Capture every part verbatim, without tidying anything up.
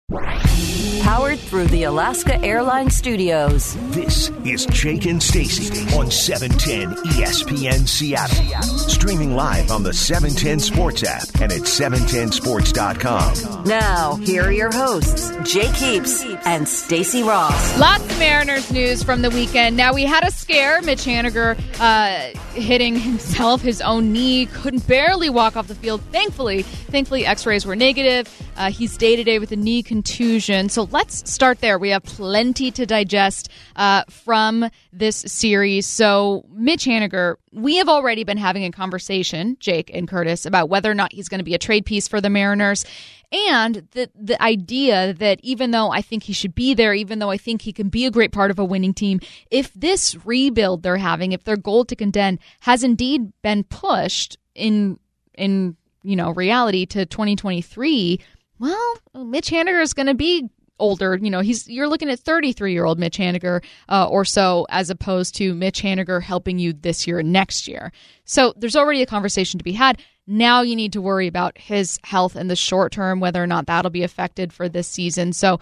Powered through the Alaska Airlines Studios. This is Jake and Stacy on seven ten E S P N Seattle. Streaming live on the seven ten Sports app and at seven ten sports dot com. Now, here are your hosts, Jake Heaps and Stacy Ross. Lots of Mariners news from the weekend. Now, we had a scare. Mitch Haniger uh, hitting himself, his own knee, couldn't barely walk off the field. Thankfully, thankfully, x-rays were negative. Uh, he's day-to-day with a knee contusion. So let's start there. We have plenty to digest uh, from this series. So Mitch Haniger, we have already been having a conversation, Jake and Curtis, about whether or not he's going to be a trade piece for the Mariners. And the the idea that even though I think he should be there, even though I think he can be a great part of a winning team, if this rebuild they're having, if their goal to contend has indeed been pushed in in you know reality to twenty twenty-three, well, Mitch Haniger is going to be older. You know, he's you're looking at thirty-three-year-old Mitch Haniger uh, or so, as opposed to Mitch Haniger helping you this year and next year. So there's already a conversation to be had. Now you need to worry about his health in the short term, whether or not that'll be affected for this season. So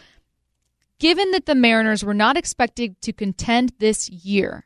given that the Mariners were not expected to contend this year,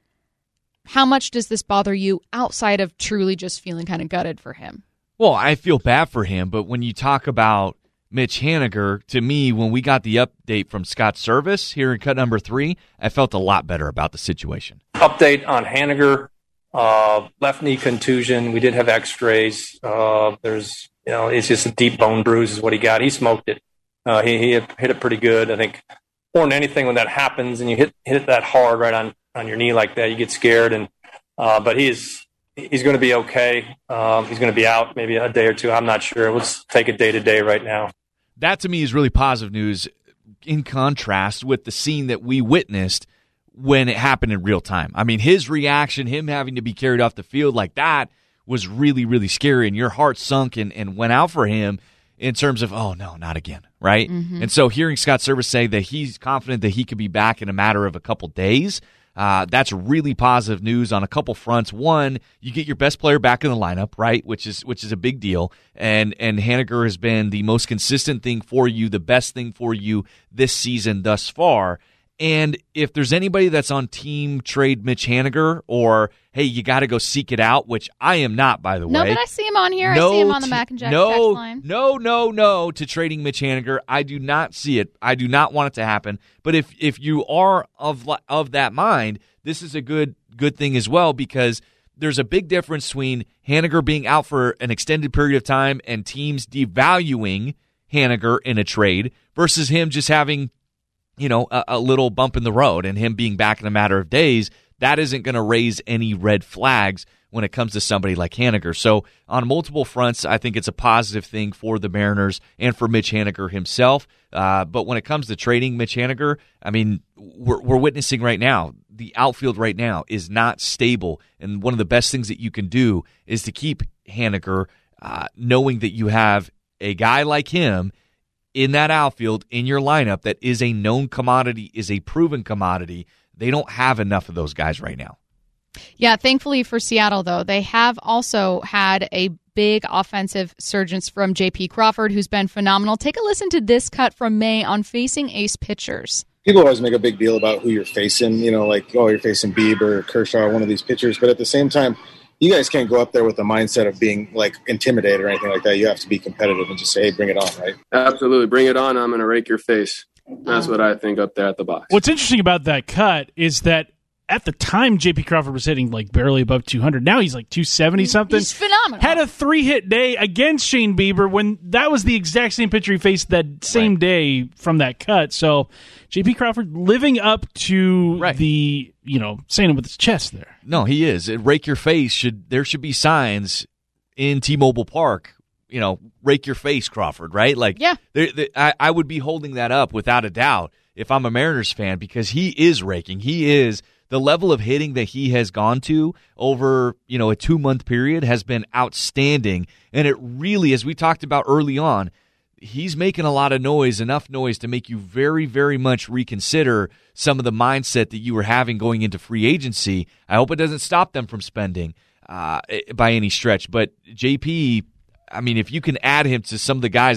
how much does this bother you outside of truly just feeling kind of gutted for him? Well, I feel bad for him, but when you talk about Mitch Haniger, to me, when we got the update from Scott Service here in cut number three, I felt a lot better about the situation. Update on Haniger, uh, left knee contusion. We did have x-rays. Uh, there's, you know, it's just a deep bone bruise is what he got. He smoked it. Uh, he, he hit it pretty good. I think more than anything, when that happens and you hit hit it that hard right on, on your knee like that, you get scared. And uh, but he is he's going to be okay. Um, he's going to be out maybe a day or two. I'm not sure. Let's take it day to day right now. That, to me, is really positive news in contrast with the scene that we witnessed when it happened in real time. I mean, his reaction, him having to be carried off the field like that was really, really scary, and your heart sunk and, and went out for him in terms of, oh, no, not again, right? Mm-hmm. And so hearing Scott Service say that he's confident that he could be back in a matter of a couple days, Uh, that's really positive news on a couple fronts. One, you get your best player back in the lineup, right? Which is which is a big deal. And and Haniger has been the most consistent thing for you, the best thing for you this season thus far. And if there's anybody that's on team trade Mitch Haniger, or hey, you got to go seek it out, which I am not, by the no, way. No, but I see him on here. No I see him on the t- Mac and Jack no, text line. No, no, no to trading Mitch Haniger. I do not see it. I do not want it to happen. But if if you are of of that mind, this is a good good thing as well, because there's a big difference between Haniger being out for an extended period of time and teams devaluing Haniger in a trade versus him just having, you know, a, a little bump in the road and him being back in a matter of days. That isn't going to raise any red flags when it comes to somebody like Haniger. So on multiple fronts, I think it's a positive thing for the Mariners and for Mitch Haniger himself. Uh, but when it comes to trading Mitch Haniger, I mean, we're, we're witnessing right now, the outfield right now is not stable. And one of the best things that you can do is to keep Haniger, uh, knowing that you have a guy like him in that outfield in your lineup that is a known commodity, is a proven commodity. They don't have enough of those guys right now. Yeah, thankfully for Seattle, though, they have also had a big offensive surge from J P Crawford, who's been phenomenal. Take a listen to this cut from May on facing ace pitchers. People always make a big deal about who you're facing, you know, like, oh, you're facing Bieber, Kershaw, one of these pitchers. But at the same time, you guys can't go up there with the mindset of being, like, intimidated or anything like that. You have to be competitive and just say, hey, bring it on, right? Absolutely. Bring it on. I'm going to rake your face. That's what I think up there at the box. What's interesting about that cut is that at the time, J P Crawford was hitting like barely above two hundred. Now he's like two seventy something. He's phenomenal. Had a three-hit day against Shane Bieber when that was the exact same pitcher he faced that same right. day from that cut. So J P Crawford living up to right. the, you know, saying it with his chest there. No, he is. Rake your face. Should There should be signs in T-Mobile Park, you know, rake your face, Crawford, right? Like, yeah. There, there, I, I would be holding that up without a doubt if I'm a Mariners fan, because he is raking. He is. The level of hitting that he has gone to over, you know, a two-month period has been outstanding. And it really, as we talked about early on, he's making a lot of noise, enough noise to make you very, very much reconsider some of the mindset that you were having going into free agency. I hope it doesn't stop them from spending uh, by any stretch. But J P, I mean, if you can add him to some of the guys that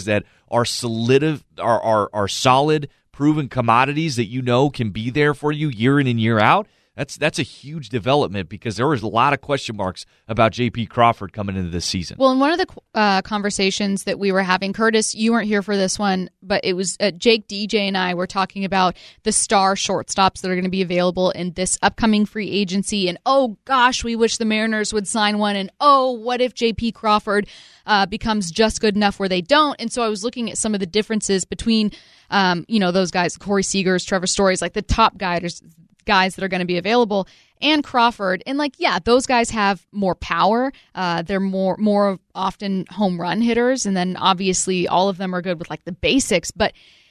are solid, are, are, are solid, proven commodities that you know can be there for you year in and year out, That's that's a huge development because there was a lot of question marks about J P Crawford coming into this season. Well, in one of the uh, conversations that we were having, Curtis, you weren't here for this one, but it was uh, Jake, D J, and I were talking about the star shortstops that are going to be available in this upcoming free agency. And, oh, gosh, we wish the Mariners would sign one. And, oh, what if J P Crawford uh, becomes just good enough where they don't? And so I was looking at some of the differences between, um, you know, those guys, Corey Seagers, Trevor Story's, like the top guys, guys that are going to be available, and Crawford. And, like, yeah, those guys have more power. Uh, they're more more often home run hitters. And then, obviously, all of them are good with, like, the basics. But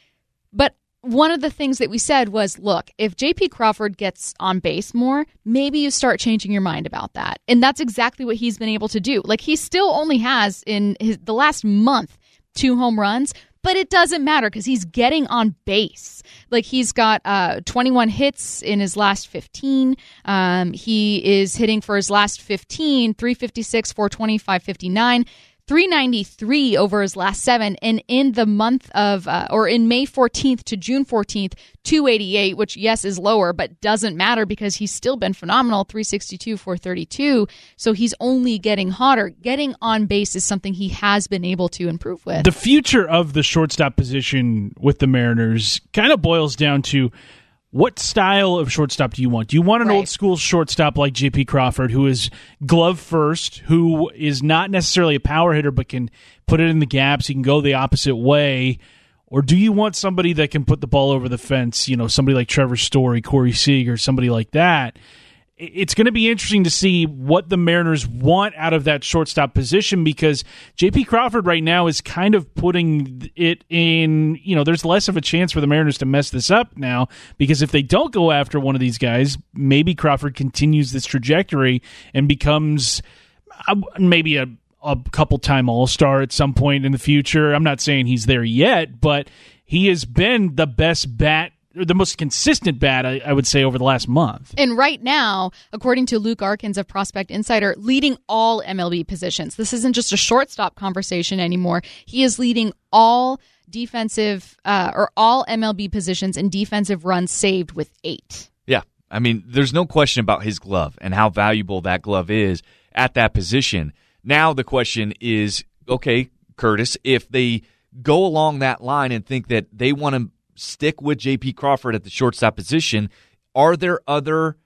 but one of the things that we said was, look, if J P Crawford gets on base more, maybe you start changing your mind about that. And that's exactly what he's been able to do. Like, he still only has, in his, the last month, two home runs, but it doesn't matter because he's getting on base. Like, he's got uh, twenty-one hits in his last fifteen. Um, he is hitting for his last fifteen, three fifty-six, four twenty, five fifty-nine, three ninety-three over his last seven. And in the month of, uh, or in May fourteenth to June fourteenth, two eighty-eight, which, yes, is lower, but doesn't matter because he's still been phenomenal, three sixty-two, four thirty-two. So he's only getting hotter. Getting on base is something he has been able to improve with. The future of the shortstop position with the Mariners kind of boils down to, what style of shortstop do you want? Do you want an Right. old school shortstop like J P Crawford, who is glove first, who is not necessarily a power hitter but can put it in the gaps, he can go the opposite way? Or do you want somebody that can put the ball over the fence, you know, somebody like Trevor Story, Corey Seager, somebody like that? It's going to be interesting to see what the Mariners want out of that shortstop position, because J P Crawford right now is kind of putting it in, you know, there's less of a chance for the Mariners to mess this up now, because if they don't go after one of these guys, maybe Crawford continues this trajectory and becomes uh, maybe a, a couple-time All-Star at some point in the future. I'm not saying he's there yet, but he has been the best bat, the most consistent bat, I, I would say, over the last month. And right now, according to Luke Arkins of Prospect Insider, leading all M L B positions. This isn't just a shortstop conversation anymore. He is leading all defensive uh, or all M L B positions in defensive runs saved with eight. Yeah, I mean, there's no question about his glove and how valuable that glove is at that position. Now the question is, okay, Curtis, if they go along that line and think that they want to stick with J P Crawford at the shortstop position, are there other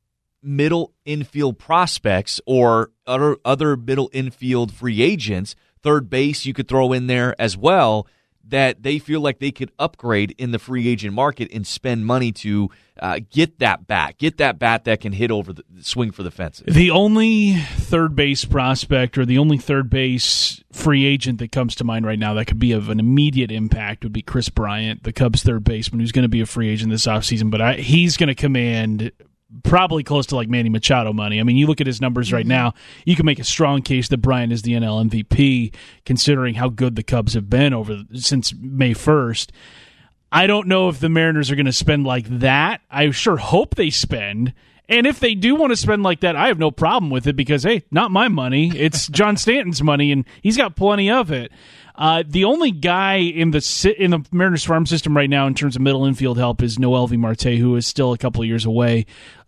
middle infield prospects or other other middle infield free agents, third base you could throw in there as well, that they feel like they could upgrade in the free agent market and spend money to uh, get that bat, get that bat that can hit over the swing for the fences? The only third base prospect or the only third base free agent that comes to mind right now that could be of an immediate impact would be Chris Bryant, the Cubs third baseman, who's going to be a free agent this offseason, but I, he's going to command probably close to like Manny Machado money. I mean, you look at his numbers right now, you can make a strong case that Bryant is the N L M V P, considering how good the Cubs have been over since May first. I don't know if the Mariners are going to spend like that. I sure hope they spend. And if they do want to spend like that, I have no problem with it because, hey, not my money. It's John Stanton's money, and he's got plenty of it. Uh, the only guy in the in the Mariners farm system right now in terms of middle infield help is Noelvi Marte, who is still a couple of years away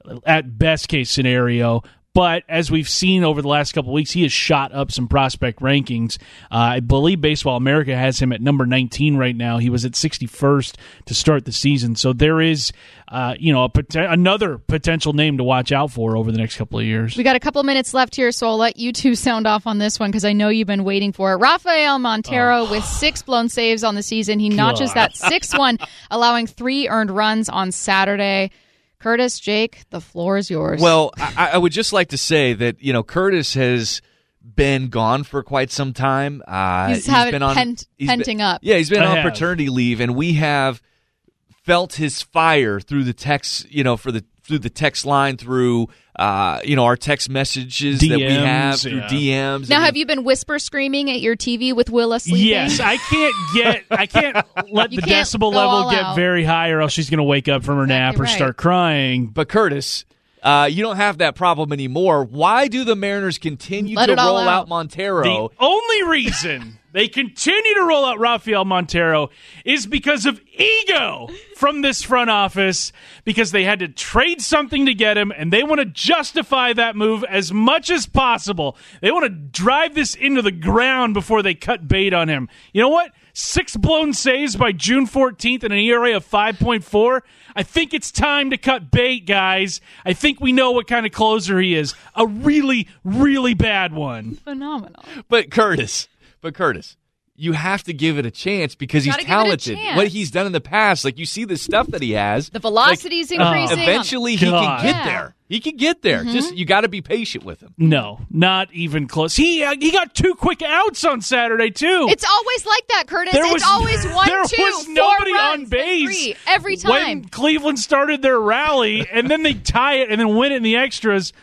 at best case scenario. But as we've seen over the last couple of weeks, he has shot up some prospect rankings. Uh, I believe Baseball America has him at number nineteen right now. He was at sixty-first to start the season. So there is, uh, you know, a pot- another potential name to watch out for over the next couple of years. We got a couple minutes left here, so I'll let you two sound off on this one because I know you've been waiting for it. Rafael Montero oh. with six blown saves on the season. He notches God. that sixth one, allowing three earned runs on Saturday. Curtis, Jake, the floor is yours. Well, I, I would just like to say that, you know, Curtis has been gone for quite some time. Uh, he's, he's been on, pent, he's penting been, up. Yeah, he's been I on have. paternity leave, and we have felt his fire through the text, you know, for the through the text line, through uh, you know, our text messages D Ms, that we have, through yeah. D Ms. Now, I mean, have you been whisper screaming at your T V with Willa sleeping? Yes, I can't get, I can't let You the can't decibel go level all get out. very high, or else she's going to wake up from her Exactly nap or right. start crying. But Curtis, Uh, you don't have that problem anymore. Why do the Mariners continue Let to it all roll out. out Montero? The only reason they continue to roll out Rafael Montero is because of ego from this front office, because they had to trade something to get him, and they want to justify that move as much as possible. They want to drive this into the ground before they cut bait on him. You know what? Six blown saves by June fourteenth and an E R A of five point four. I think it's time to cut bait, guys. I think we know what kind of closer he is. A really, really bad one. Phenomenal. But Curtis, but Curtis, you have to give it a chance because he's Gotta give it a talented. chance. What he's done in the past, like you see the stuff that he has. The velocity's like, increasing. Eventually, he God. can get Yeah. there. He can get there. Mm-hmm. Just you got to be patient with him. No, not even close. He uh, he got two quick outs on Saturday, too. It's always like that, Curtis. There it's was- always one, there two, was four nobody runs, on and base three, every time. when Cleveland started their rally, and then they tie it and then win it in the extras.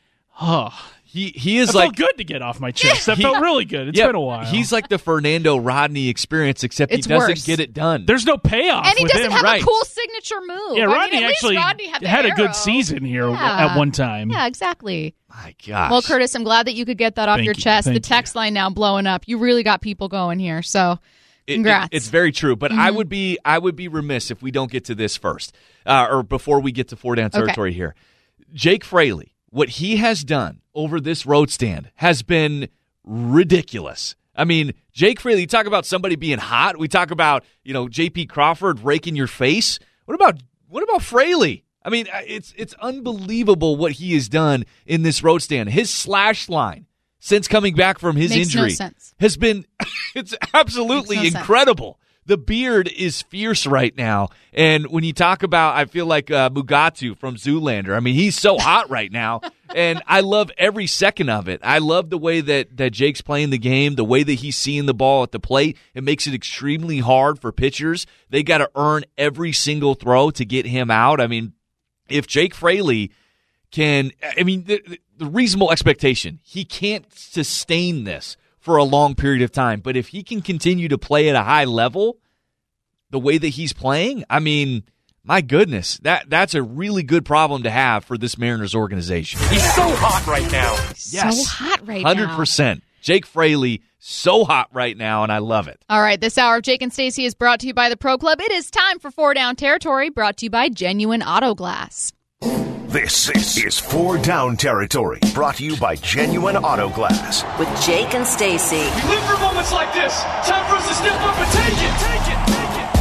Oh, He he is that like felt good to get off my chest. That He- felt really good. It's yeah, been a while. He's like the Fernando Rodney experience, except It's he doesn't worse. get it done. There's no payoff and he with doesn't him. have right. a cool signature move. Yeah, I mean, Rodney at least actually Rodney had, the had a arrow. good season here Yeah. at one time. Yeah, exactly. My gosh. Well, Curtis, I'm glad that you could get that off Thank your you. chest. Thank The text line now blowing up. You really got people going here. So, It- congrats. it- it's very true, but Mm-hmm. I would be I would be remiss if we don't get to this first, uh, or before we get to four down territory here. Jake Fraley, what he has done over this road stand has been ridiculous. I mean, Jake Fraley, you talk about somebody being hot. We talk about, you know, J P Crawford raking your face. What about what about Fraley? I mean, it's it's unbelievable what he has done in this road stand. His slash line since coming back from his Makes no injury sense. has been it's absolutely Makes no sense. incredible. The beard is fierce right now. And when you talk about, I feel like uh, Mugatu from Zoolander. I mean, he's so hot right now. And I love every second of it. I love the way that, that Jake's playing the game, the way that he's seeing the ball at the plate. It makes it extremely hard for pitchers. They got to earn every single throw to get him out. I mean, if Jake Fraley can, I mean, the, the reasonable expectation, he can't sustain this for a long period of time. But if he can continue to play at a high level, the way that he's playing, I mean, my goodness, that that's a really good problem to have for this Mariners organization. He's so hot right now. Yes. So hot right one hundred now. percent. Jake Fraley, so hot right now, and I love it. All right, this hour of Jake and Stacey is brought to you by the Pro Club. It is time for Four Down Territory, brought to you by Genuine Auto Glass. This, this is Four Down Territory, brought to you by Genuine Auto Glass. With Jake and Stacey. We live for moments like this. Time for us to step up and take it. Take it.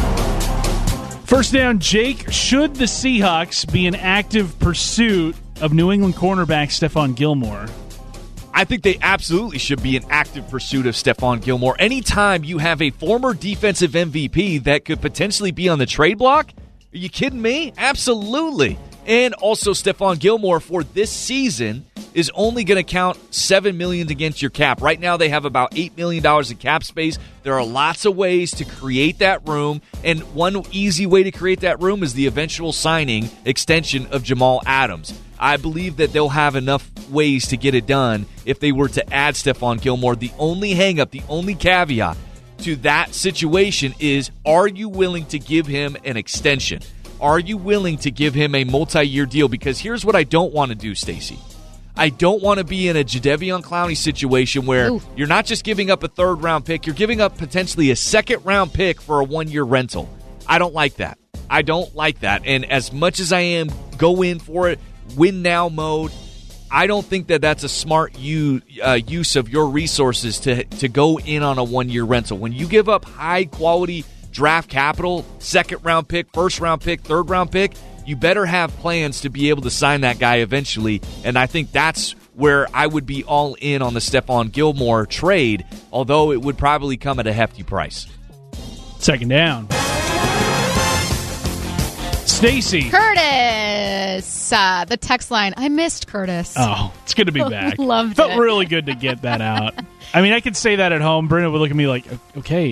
Take it. First down, Jake. Should the Seahawks be in active pursuit of New England cornerback Stephon Gilmore? I think they absolutely should be in active pursuit of Stephon Gilmore. Anytime you have a former defensive M V P that could potentially be on the trade block, are you kidding me? Absolutely. And also Stephon Gilmore for this season is only going to count seven million dollars against your cap. Right now they have about eight million dollars in cap space. There are lots of ways to create that room, and one easy way to create that room is the eventual signing extension of Jamal Adams. I believe that they'll have enough ways to get it done if they were to add Stephon Gilmore. The only hang-up, the only caveat to that situation is, are you willing to give him an extension? Are you willing to give him a multi-year deal? Because here's what I don't want to do, Stacey. I don't want to be in a Jadeveon Clowney situation where Ooh. you're not just giving up a third-round pick, you're giving up potentially a second-round pick for a one-year rental. I don't like that. I don't like that. And as much as I am go in for it, win-now mode, I don't think that that's a smart u- uh, use of your resources to, to go in on a one-year rental. When you give up high-quality draft capital, second-round pick, first-round pick, third-round pick, you better have plans to be able to sign that guy eventually, and I think that's where I would be all in on the Stephon Gilmore trade, although it would probably come at a hefty price. Second down. Stacey. Curtis, uh, the text line. I missed Curtis. Oh, it's good to be back. Loved Felt it. really good to get that out. I mean, I could say that at home. Brenda would look at me like, okay, I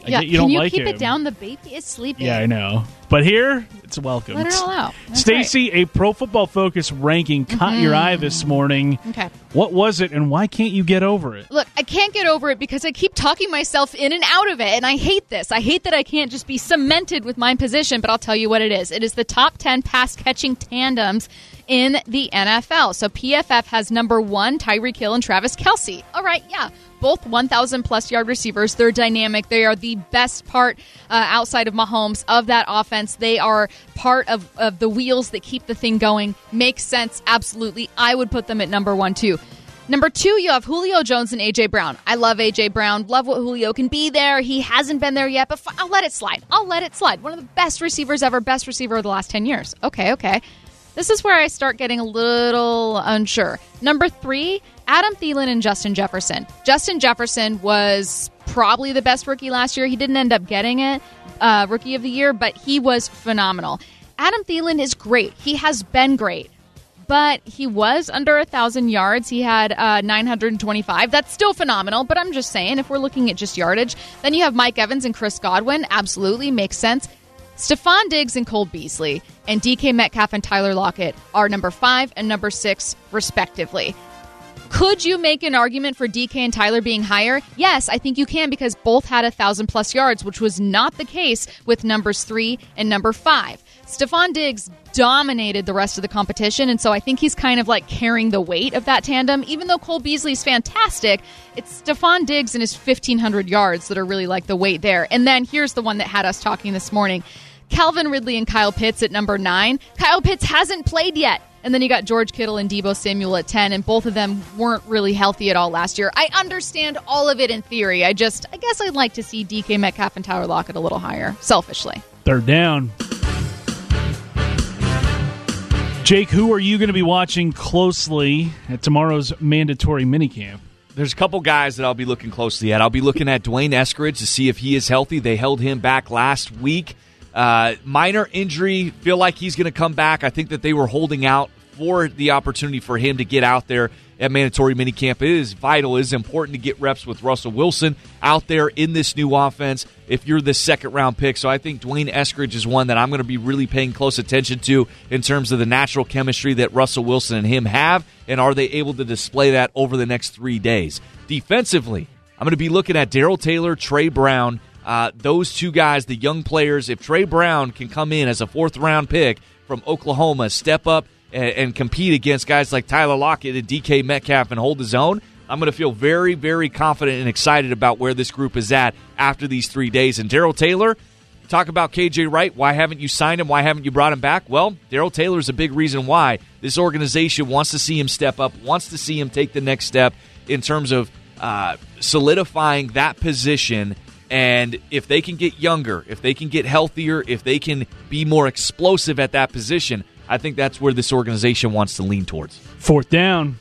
I Yeah, get you can don't you like keep him. it down? The baby is sleeping. Yeah, I know. But here, it's welcome. Let it all out. That's Stacey, a Pro Football Focus ranking caught your eye this morning. Okay. What was it, and why can't you get over it? Look, I can't get over it because I keep talking myself in and out of it, and I hate this. I hate that I can't just be cemented with my position, but I'll tell you what it is. It is the top ten pass-catching tandems in the N F L. So P F F has number one, Tyreek Hill and Travis Kelce. All right, yeah. Both one thousand plus yard receivers. They're dynamic. They are the best part uh, outside of Mahomes of that offense. They are part of, of the wheels that keep the thing going. Makes sense. Absolutely. I would put them at number one, too. Number two, you have Julio Jones and A J. Brown. I love A J. Brown. Love what Julio can be there. He hasn't been there yet, but f- I'll let it slide. I'll let it slide. One of the best receivers ever. Best receiver of the last ten years. Okay, okay. This is where I start getting a little unsure. Number three, Adam Thielen and Justin Jefferson. Justin Jefferson was probably the best rookie last year. He didn't end up getting it, uh, Rookie of the Year, but he was phenomenal. Adam Thielen is great. He has been great, but he was under one thousand yards. He had uh, nine hundred twenty-five. That's still phenomenal, but I'm just saying, if we're looking at just yardage, then you have Mike Evans and Chris Godwin. Absolutely makes sense. Stephon Diggs and Cole Beasley and D K Metcalf and Tyler Lockett are number five and number six, respectively. Could you make an argument for D K and Tyler being higher? Yes, I think you can because both had one thousand plus yards, which was not the case with numbers three and number five. Stephon Diggs dominated the rest of the competition, and so I think he's kind of like carrying the weight of that tandem. Even though Cole Beasley's fantastic, it's Stephon Diggs and his fifteen hundred yards that are really like the weight there. And then here's the one that had us talking this morning. Calvin Ridley and Kyle Pitts at number nine. Kyle Pitts hasn't played yet. And then you got George Kittle and Deebo Samuel at ten, and both of them weren't really healthy at all last year. I understand all of it in theory. I just, I guess I'd like to see D K Metcalf and Tyler Lockett a little higher, selfishly. Third down. Jake, who are you going to be watching closely at tomorrow's mandatory minicamp? There's a couple guys that I'll be looking closely at. I'll be looking at Dwayne Eskridge to see if he is healthy. They held him back last week. Uh, minor injury, feel like he's going to come back. I think that they were holding out for the opportunity for him to get out there at mandatory minicamp. It is vital. It is important to get reps with Russell Wilson out there in this new offense if you're the second-round pick. So I think Dwayne Eskridge is one that I'm going to be really paying close attention to in terms of the natural chemistry that Russell Wilson and him have, and are they able to display that over the next three days. Defensively, I'm going to be looking at Darrell Taylor, Trey Brown, Uh, those two guys, the young players. If Trey Brown can come in as a fourth-round pick from Oklahoma, step up and, and compete against guys like Tyler Lockett and D K Metcalf and hold his own, I'm going to feel very, very confident and excited about where this group is at after these three days. And Darrell Taylor, talk about K J Wright. Why haven't you signed him? Why haven't you brought him back? Well, Darrell Taylor is a big reason why. This organization wants to see him step up, wants to see him take the next step in terms of uh, solidifying that position. And if they can get younger, if they can get healthier, if they can be more explosive at that position, I think that's where this organization wants to lean towards. Fourth down.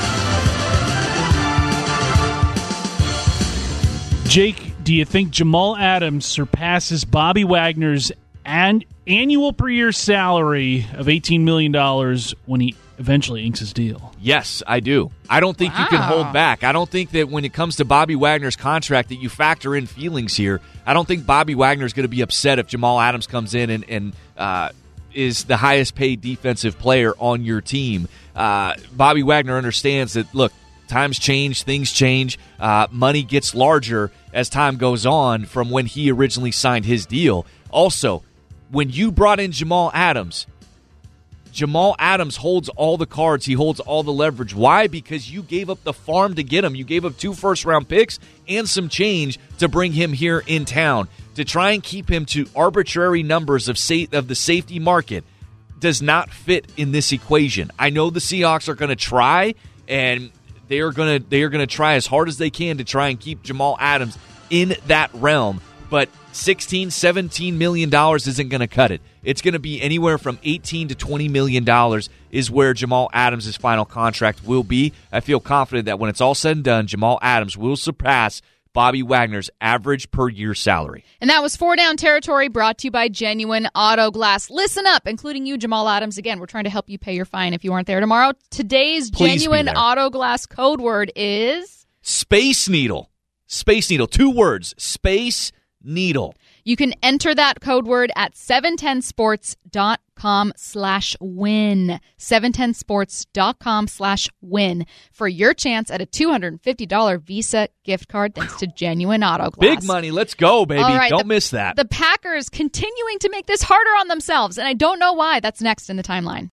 Jake, do you think Jamal Adams surpasses Bobby Wagner's an- annual per year salary of eighteen million dollars when he eventually inks his deal? Yes, I do. I don't think wow. you can hold back. I don't think that when it comes to Bobby Wagner's contract that you factor in feelings here. I don't think Bobby Wagner is going to be upset if Jamal Adams comes in and, and uh, is the highest paid defensive player on your team. Uh, Bobby Wagner understands that, look, times change, things change, uh, money gets larger as time goes on from when he originally signed his deal. Also, when you brought in Jamal Adams, Jamal Adams holds all the cards. He holds all the leverage. Why? Because you gave up the farm to get him. You gave up two first-round picks and some change to bring him here in town. To try and keep him to arbitrary numbers of sa- of the safety market does not fit in this equation. I know the Seahawks are going to try, and they are going to they are going to try as hard as they can to try and keep Jamal Adams in that realm. But sixteen, seventeen million dollars isn't going to cut it. It's going to be anywhere from eighteen to twenty million dollars is where Jamal Adams' final contract will be. I feel confident that when it's all said and done, Jamal Adams will surpass Bobby Wagner's average per year salary. And that was Four Down Territory, brought to you by Genuine Auto Glass. Listen up, including you, Jamal Adams. Again, we're trying to help you pay your fine if you aren't there tomorrow. Today's Please Genuine Auto Glass code word is... Space Needle. Space Needle. Two words. Space needle. You can enter that code word at seven ten sports dot com slash win. seven ten sports dot com slash win for your chance at a two hundred fifty dollars Visa gift card thanks to Genuine Auto Glass. Big money. Let's go, baby. All right, don't the, miss that. The Packers continuing to make this harder on themselves, and I don't know why. That's next in the timeline.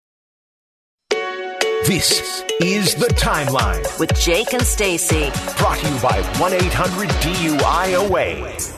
This is The Timeline with Jake and Stacy. Brought to you by one eight hundred D U I O A.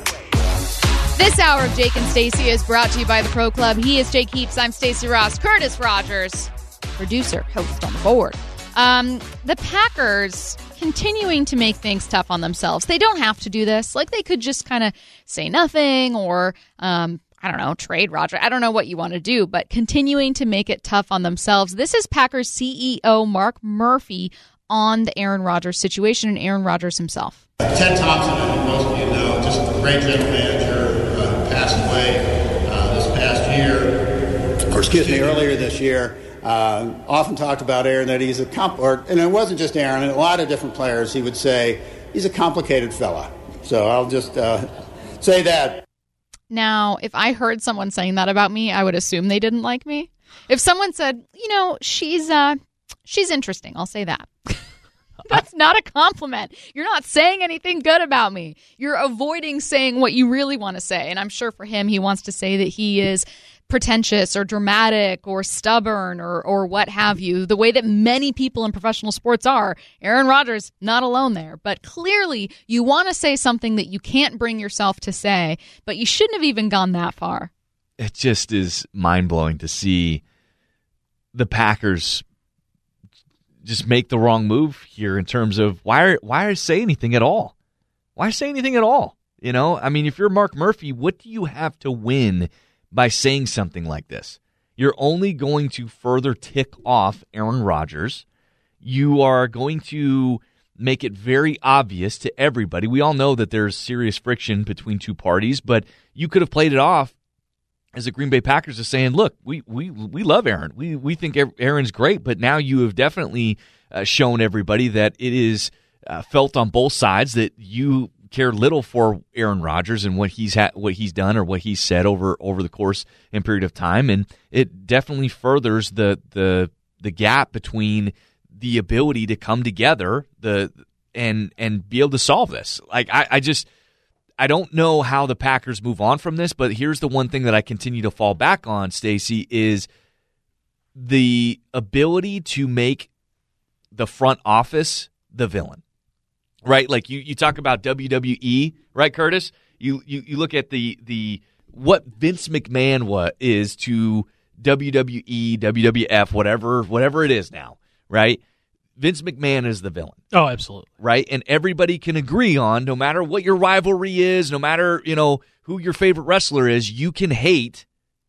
This hour of Jake and Stacy is brought to you by the Pro Club. He is Jake Heaps. I'm Stacy Ross. Curtis Rogers, producer, host on the board. Um, the Packers continuing to make things tough on themselves. They don't have to do this. Like, they could just kind of say nothing or, um, I don't know, trade Roger. I don't know what you want to do, but continuing to make it tough on themselves. This is Packers C E O Mark Murphy on the Aaron Rodgers situation and Aaron Rodgers himself. Ted Thompson, I think most of you know, just a great general manager, uh, passed away uh, this past year, or excuse me, earlier this year. Uh, often talked about Aaron that he's a comp, or, and it wasn't just Aaron, and a lot of different players. He would say he's a complicated fella. So I'll just uh, say that. Now, if I heard someone saying that about me, I would assume they didn't like me. If someone said, you know, she's uh, she's interesting, I'll say that. That's not a compliment. You're not saying anything good about me. You're avoiding saying what you really want to say. And I'm sure for him, he wants to say that he is pretentious or dramatic or stubborn or or what have you, the way that many people in professional sports are. Aaron Rodgers, not alone there. But clearly, you want to say something that you can't bring yourself to say, but you shouldn't have even gone that far. It just is mind-blowing to see the Packers just make the wrong move here in terms of why why say anything at all? Why say anything at all? You know, I mean, if you're Mark Murphy, what do you have to win by saying something like this? You're only going to further tick off Aaron Rodgers. You are going to make it very obvious to everybody. We all know that there's serious friction between two parties, but you could have played it off as the Green Bay Packers is saying, look, we we we love Aaron. We we think Aaron's great, but now you have definitely uh, shown everybody that it is uh, felt on both sides that you care little for Aaron Rodgers and what he's ha- what he's done or what he's said over over the course and period of time, and it definitely furthers the the the gap between the ability to come together the and and be able to solve this. Like I, I just. I don't know how the Packers move on from this, but here's the one thing that I continue to fall back on, Stacey, is the ability to make the front office the villain, right? Like you, you talk about W W E, right, Curtis? You you, you look at the the what Vince McMahon what is to W W E, W W F, whatever whatever it is now, right? Vince McMahon is the villain. Oh, absolutely. Right? And everybody can agree on, no matter what your rivalry is, no matter, you know, who your favorite wrestler is, you can hate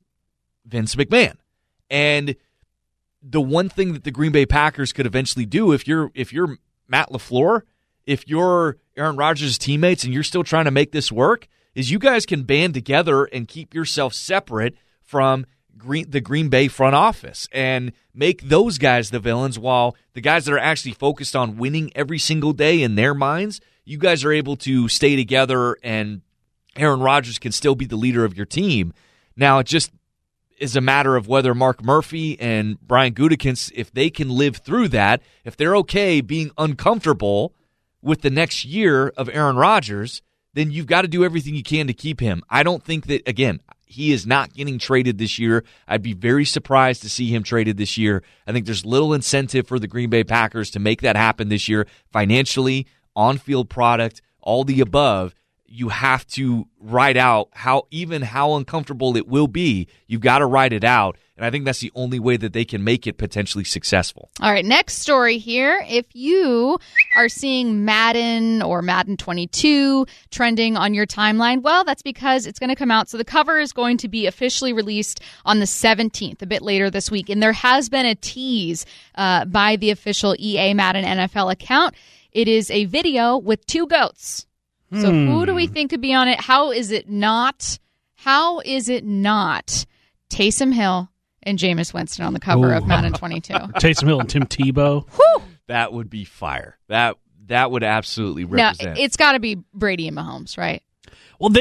Vince McMahon. And the one thing that the Green Bay Packers could eventually do, if you're if you're Matt LaFleur, if you're Aaron Rodgers' teammates and you're still trying to make this work, is you guys can band together and keep yourself separate from Green, the Green Bay front office and make those guys the villains while the guys that are actually focused on winning every single day in their minds, you guys are able to stay together and Aaron Rodgers can still be the leader of your team. Now, it just is a matter of whether Mark Murphy and Brian Gutekunst, if they can live through that, if they're okay being uncomfortable with the next year of Aaron Rodgers, then you've got to do everything you can to keep him. I don't think that, again, he is not getting traded this year. I'd be very surprised to see him traded this year. I think there's little incentive for the Green Bay Packers to make that happen this year. Financially, on-field product, all the above, you have to ride out how even how uncomfortable it will be. You've got to ride it out. And I think that's the only way that they can make it potentially successful. All right, next story here. If you are seeing Madden or Madden twenty-two trending on your timeline, well, that's because it's going to come out. So the cover is going to be officially released on the seventeenth, a bit later this week. And there has been a tease uh, by the official E A Madden N F L account. It is a video with two goats. So hmm. who do we think could be on it? How is it not? How is it not Taysom Hill and Jameis Winston on the cover Ooh. of Madden twenty-two? Taysom Hill and Tim Tebow. Whew. That would be fire. That that would absolutely Now, represent. it's got to be Brady and Mahomes, right? Well, they've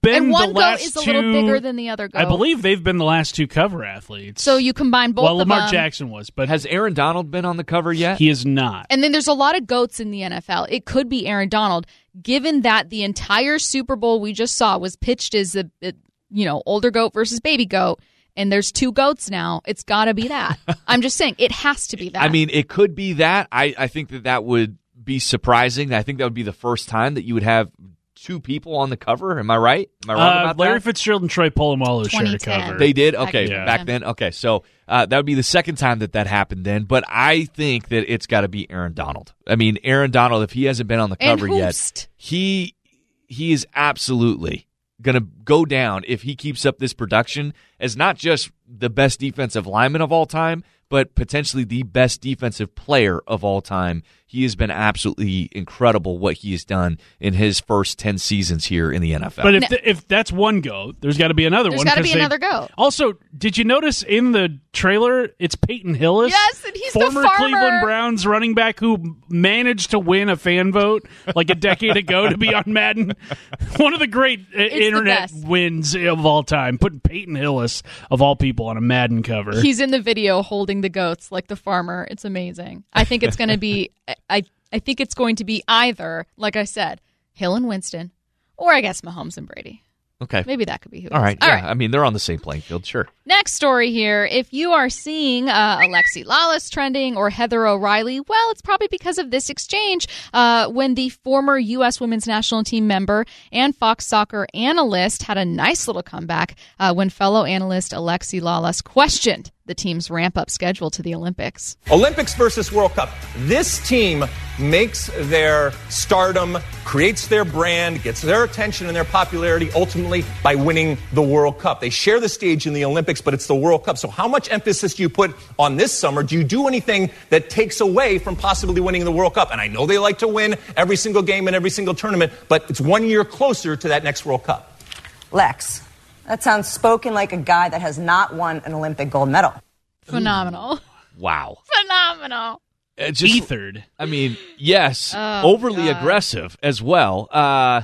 been and one the goat last is a two, little bigger than the other goat. I believe they've been the last two cover athletes. So you combine both well, of Lamar them. Jackson was, but Has Aaron Donald been on the cover yet? he is not. And then there's a lot of goats in the N F L. It could be Aaron Donald, given that the entire Super Bowl we just saw was pitched as a, a you know, older goat versus baby goat. And there's two goats now. It's got to be that. I'm just saying, it has to be that. I mean, it could be that. I, I think that that would be surprising. I think that would be the first time that you would have two people on the cover. Am I right? Am I wrong uh, about Larry that? Fitzgerald and Troy Polamalu shared a twenty ten. cover. They did? Okay, Yeah. back then? Okay, so uh, that would be the second time that that happened then. But I think that it's got to be Aaron Donald. I mean, Aaron Donald, if he hasn't been on the And cover yet, Hoost. he he is absolutely going to go down if he keeps up this production as not just the best defensive lineman of all time, but potentially the best defensive player of all time. He has been absolutely incredible what he has done in his first ten seasons here in the N F L. But if th- if that's one goat, there's got to be another There's one. gotta 'cause be they- another goat. Also, did you notice in the trailer it's Peyton Hillis? Yes, and he's the former farmer. Cleveland Browns running back who managed to win a fan vote like a decade ago to be on Madden. One of the great uh, the internet best. wins of all time. Putting Peyton Hillis of all people on a Madden cover. He's in the video holding the goats like the farmer. It's amazing. I think it's going to be I I think it's going to be either, like I said, Hill and Winston, or I guess Mahomes and Brady. Okay. Maybe that could be who it All is. right. All yeah. right. I mean, they're on the same playing field. Sure. Next story here. If you are seeing uh, Alexi Lawless trending or Heather O'Reilly, well, it's probably because of this exchange uh, when the former U S women's national team member and Fox Soccer analyst had a nice little comeback uh, when fellow analyst Alexi Lawless questioned the team's ramp-up schedule to the Olympics. Olympics versus World Cup. This team makes their stardom, creates their brand, gets their attention and their popularity ultimately by winning the World Cup. They share the stage in the Olympics, but it's the World Cup. So how much emphasis do you put on this summer? Do you do anything that takes away from possibly winning the World Cup? And I know they like to win every single game and every single tournament, but it's one year closer to that next World Cup. Lex, that sounds spoken like a guy that has not won an Olympic gold medal. Phenomenal. Wow. Phenomenal. It's just, Ethered. I mean, yes, Oh, overly God. aggressive as well. Uh,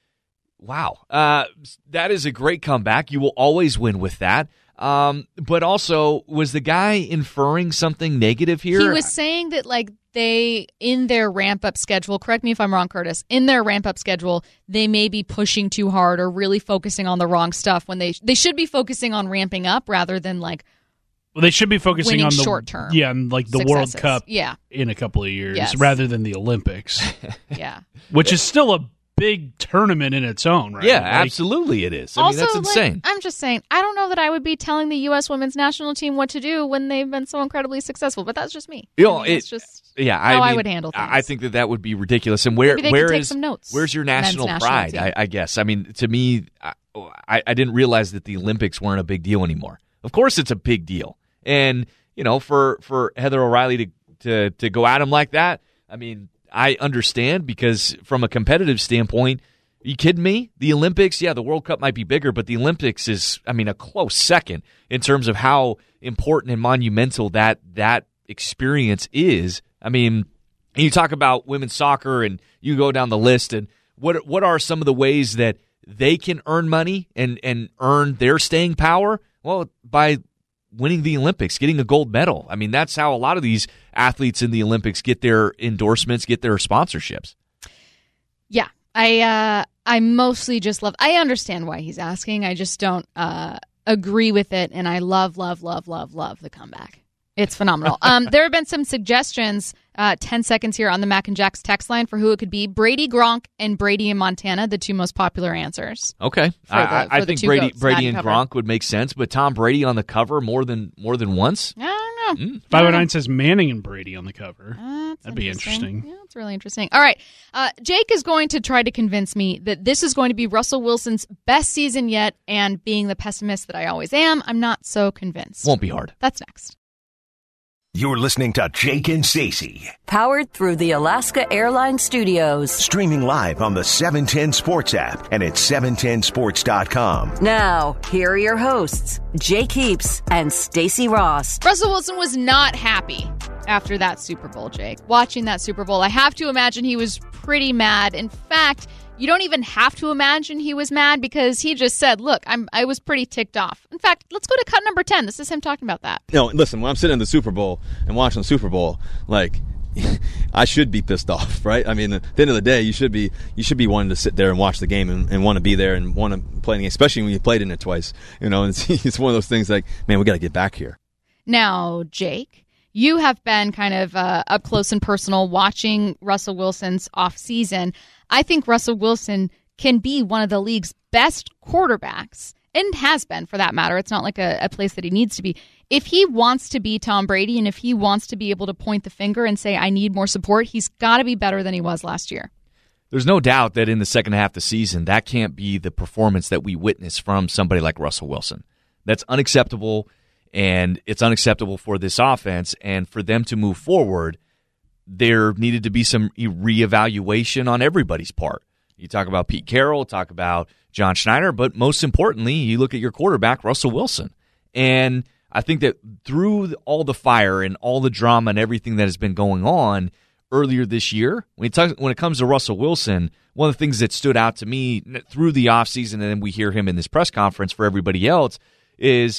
wow. Uh, that is a great comeback. You will always win with that. Um, but also, was the guy inferring something negative here? He was saying that, like, they, in their ramp-up schedule, correct me if I'm wrong, Curtis, in their ramp-up schedule, they may be pushing too hard or really focusing on the wrong stuff when they they should be focusing on ramping up rather than, like, Well, they should be focusing winning on the short-term yeah, and like the World successes. Cup Yeah. in a couple of years Yes. rather than the Olympics, Yeah. which is still a big tournament in its own, right? Yeah, Like, absolutely it is. I also, mean, that's like, insane. I'm just saying, I don't know that I would be telling the U S women's national team what to do when they've been so incredibly successful, but that's just me. You know, I mean, it- it's just yeah, how I, mean, would handle things. I think that that would be ridiculous. And where Maybe they where could take is- some notes. where's your Men's national, national pride? team. I, I guess. I mean, to me, I, I I didn't realize that the Olympics weren't a big deal anymore. Of course, it's a big deal, and you know, for for Heather O'Reilly to to to go at him like that, I mean, I understand because from a competitive standpoint. Are you kidding me? The Olympics, yeah, the World Cup might be bigger, but the Olympics is, I mean, a close second in terms of how important and monumental that that experience is. I mean, you talk about women's soccer and you go down the list, and what what are some of the ways that they can earn money and, and earn their staying power? Well, by winning the Olympics, getting a gold medal. I mean, that's how a lot of these athletes in the Olympics get their endorsements, get their sponsorships. Yeah. I uh, I mostly just love. I understand why he's asking. I just don't uh, agree with it, and I love, love, love, love, love the comeback. It's phenomenal. um, there have been some suggestions. Uh, Ten seconds here on the Mac and Jack's text line for who it could be: Brady, Gronk, and Brady in Montana, the two most popular answers. Okay, For I, the- I, I for the think two Brady, goats, Brady, Madden and cover. Gronk would make sense, but Tom Brady on the cover more than more than once. I don't know. Mm. five oh nine says Manning and Brady on the cover. Uh, that's That'd be interesting. Yeah, that's really interesting. All right. Uh, Jake is going to try to convince me that this is going to be Russell Wilson's best season yet, and being the pessimist that I always am, I'm not so convinced. Won't be hard. That's next. You're listening to Jake and Stacey. Powered through the Alaska Airlines Studios. Streaming live on the seven ten Sports app and at seven ten sports dot com. Now, here are your hosts, Jake Heaps and Stacey Ross. Russell Wilson was not happy after that Super Bowl, Jake. Watching that Super Bowl, I have to imagine he was pretty mad. In fact, You don't even have to imagine he was mad because he just said, look, I'm, I was pretty ticked off. In fact, let's go to cut number ten. This is him talking about that. You know, listen, when I'm sitting in the Super Bowl and watching the Super Bowl, like, I should be pissed off, right? I mean, at the end of the day, you should be you should be wanting to sit there and watch the game and, and want to be there and want to play the game, especially when you played in it twice. You know, it's, it's one of those things like, man, we got to get back here. Now, Jake, you have been kind of uh, up close and personal watching Russell Wilson's offseason. I think Russell Wilson can be one of the league's best quarterbacks, and has been for that matter. It's not like a, a place that he needs to be. If he wants to be Tom Brady and if he wants to be able to point the finger and say, I need more support, he's got to be better than he was last year. There's no doubt that in the second half of the season, that can't be the performance that we witness from somebody like Russell Wilson. That's unacceptable, and it's unacceptable for this offense. And for them to move forward, there needed to be some reevaluation on everybody's part. You talk about Pete Carroll, talk about John Schneider, but most importantly, you look at your quarterback, Russell Wilson. And I think that through all the fire and all the drama and everything that has been going on earlier this year, when, talk, when it comes to Russell Wilson, one of the things that stood out to me through the offseason, and then we hear him in this press conference for everybody else, is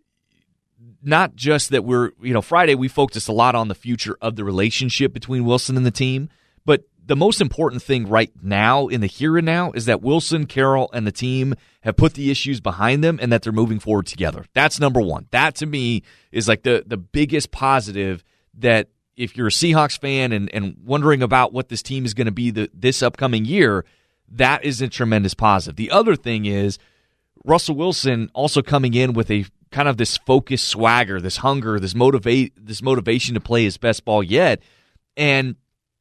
not just that we're, you know, Friday we focused a lot on the future of the relationship between Wilson and the team, but the most important thing right now in the here and now is that Wilson, Carroll, and the team have put the issues behind them and that they're moving forward together. That's number one. That, to me, is like the, the biggest positive that if you're a Seahawks fan and, and wondering about what this team is going to be the, this upcoming year, that is a tremendous positive. The other thing is Russell Wilson also coming in with a kind of this focused swagger, this hunger, this motivate, this motivation to play his best ball yet. And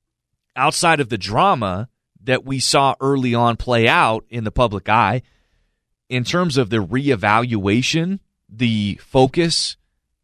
outside of the drama that we saw early on play out in the public eye, in terms of the reevaluation, the focus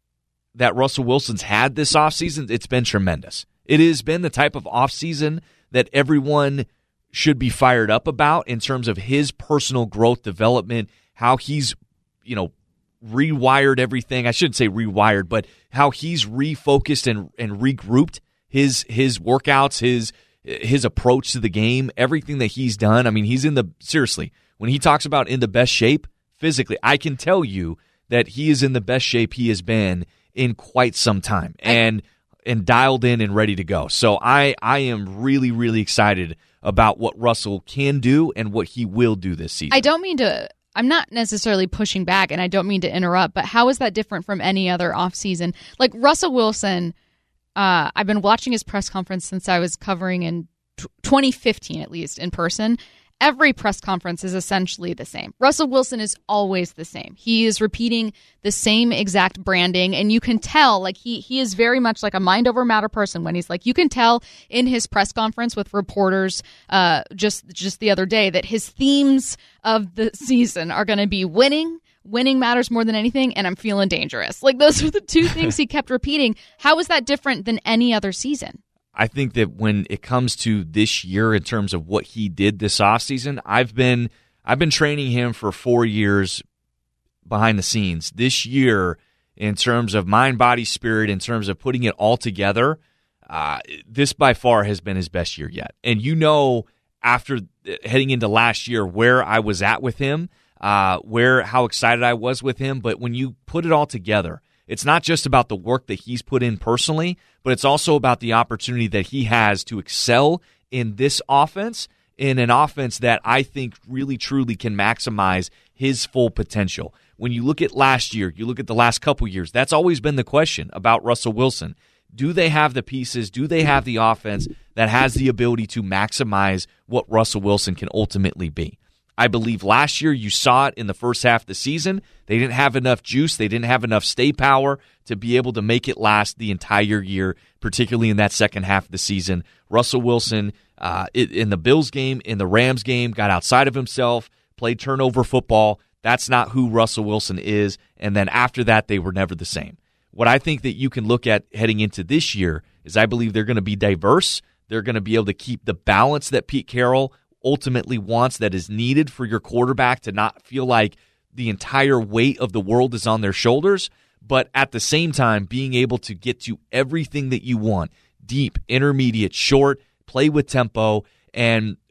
that Russell Wilson's had this offseason, it's been tremendous. It has been the type of offseason that everyone should be fired up about in terms of his personal growth development, how he's, you know, rewired everything. I shouldn't say rewired, but how he's refocused and, and regrouped his his workouts, his his approach to the game, everything that he's done. I mean, he's in the, seriously, when he talks about in the best shape physically, I can tell you that he is in the best shape he has been in quite some time, and and dialed in and ready to go. So I, I am really, really excited about what Russell can do and what he will do this season. I don't mean to, I'm not necessarily pushing back, and I don't mean to interrupt, but how is that different from any other offseason? Like Russell Wilson, uh, I've been watching his press conference since I was covering in t- twenty fifteen, at least, in person. Every press conference is essentially the same. Russell Wilson is always the same. He is repeating the same exact branding, and you can tell, like, he he is very much like a mind over matter person when he's like, you can tell in his press conference with reporters uh, just, just the other day that his themes of the season are going to be winning, winning matters more than anything, and I'm feeling dangerous. Like, those are the two things he kept repeating. How is that different than any other season? I think that when it comes to this year in terms of what he did this offseason, I've been I've been training him for four years behind the scenes. This year, in terms of mind, body, spirit, in terms of putting it all together, uh, this by far has been his best year yet. And you know, after heading into last year, where I was at with him, uh, where how excited I was with him. But when you put it all together, it's not just about the work that he's put in personally, but it's also about the opportunity that he has to excel in this offense, in an offense that I think really truly can maximize his full potential. When you look at last year, you look at the last couple years, that's always been the question about Russell Wilson. Do they have the pieces? Do they have the offense that has the ability to maximize what Russell Wilson can ultimately be? I believe last year you saw it in the first half of the season. They didn't have enough juice. They didn't have enough stay power to be able to make it last the entire year, particularly in that second half of the season. Russell Wilson, uh, in the Bills game, in the Rams game, got outside of himself, played turnover football. That's not who Russell Wilson is. And then after that, they were never the same. What I think that you can look at heading into this year is I believe they're going to be diverse. They're going to be able to keep the balance that Pete Carroll ultimately wants, that is needed for your quarterback to not feel like the entire weight of the world is on their shoulders, but at the same time being able to get to everything that you want, deep, intermediate, short, play with tempo, and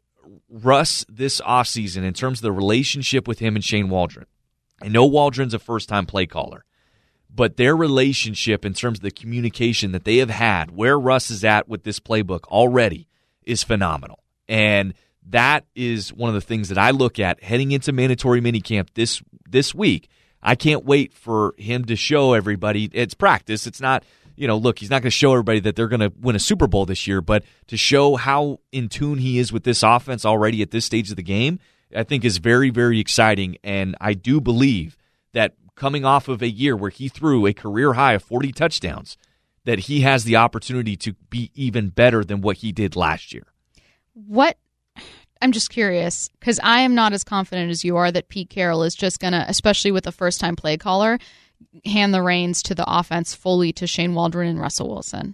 Russ this offseason in terms of the relationship with him and Shane Waldron. I know Waldron's a first-time play caller, but their relationship in terms of the communication that they have had, where Russ is at with this playbook already, is phenomenal. And that is one of the things that I look at heading into mandatory minicamp this this week. I can't wait for him to show everybody. It's practice. It's not, you know, look, he's not going to show everybody that they're going to win a Super Bowl this year, but to show how in tune he is with this offense already at this stage of the game, I think is very, very exciting. And I do believe that coming off of a year where he threw a career high of forty touchdowns, that he has the opportunity to be even better than what he did last year. What I'm just curious, because I am not as confident as you are that Pete Carroll is just going to, especially with a first-time play caller, hand the reins to the offense fully to Shane Waldron and Russell Wilson.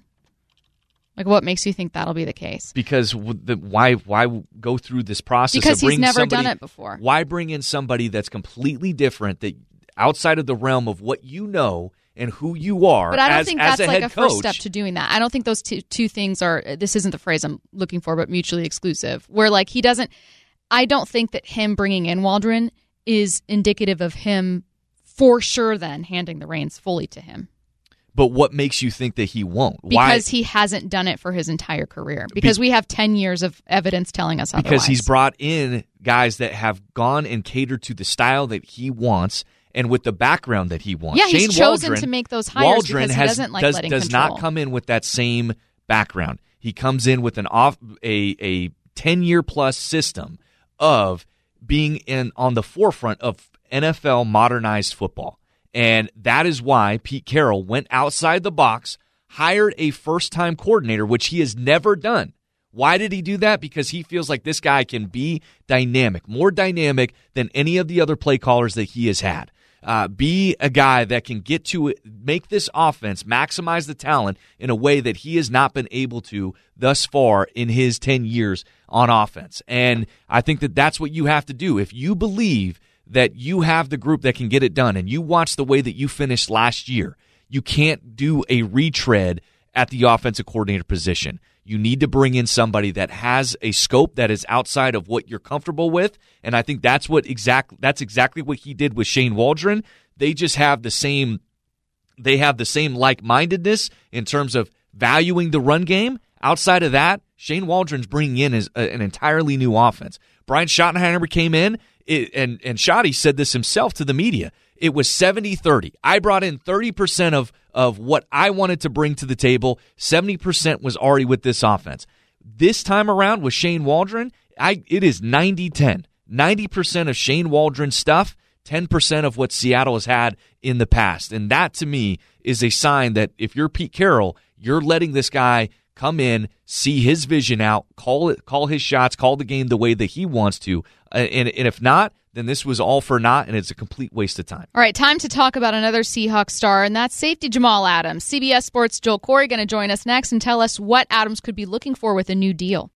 Like, what makes you think that'll be the case? Because the, why why go through this process? Because of he's never somebody, done it before. Why bring in somebody that's completely different, that outside of the realm of what you know and who you are? But I don't as, think as that's a like head a first coach. step to doing that. I don't think those two two things are. This isn't the phrase I'm looking for, but mutually exclusive. Where like he doesn't. I don't think that him bringing in Waldron is indicative of him for sure. Then handing the reins fully to him. But what makes you think that he won't? Because Why? he hasn't done it for his entire career. Because Be- we have ten years of evidence telling us otherwise. Because he's brought in guys that have gone and catered to the style that he wants and with the background that he wants. Yeah, he's Shane chosen Waldron, to make those hires Waldron because he has, doesn't like does, letting does control. not come in with that same background. He comes in with an off a a ten-year plus system of being in on the forefront of N F L modernized football. And that is why Pete Carroll went outside the box, hired a first-time coordinator, which he has never done. Why did he do that? Because he feels like this guy can be dynamic, more dynamic than any of the other play callers that he has had. Uh, be a guy that can get to it, make this offense, maximize the talent in a way that he has not been able to thus far in his ten years on offense. And I think that that's what you have to do. If you believe that you have the group that can get it done, and you watch the way that you finished last year, you can't do a retread at the offensive coordinator position. You need to bring in somebody that has a scope that is outside of what you're comfortable with, and I think that's what exact that's exactly what he did with Shane Waldron. They just have the same they have the same like-mindedness in terms of valuing the run game. Outside of that, Shane Waldron's bringing in his, uh, an entirely new offense. Brian Schottenheimer came in, it, and, and Schotty said this himself to the media. It was seventy thirty. I brought in thirty percent of, of what I wanted to bring to the table. seventy percent was already with this offense. This time around with Shane Waldron, I, it is ninety ten. ninety percent of Shane Waldron's stuff, ten percent of what Seattle has had in the past. And that, to me, is a sign that if you're Pete Carroll, you're letting this guy come in, see his vision out, call it, call his shots, call the game the way that he wants to. Uh, and, and if not, then this was all for naught, and it's a complete waste of time. All right, time to talk about another Seahawks star, and that's safety Jamal Adams. C B S Sports' Joel Corey going to join us next and tell us what Adams could be looking for with a new deal.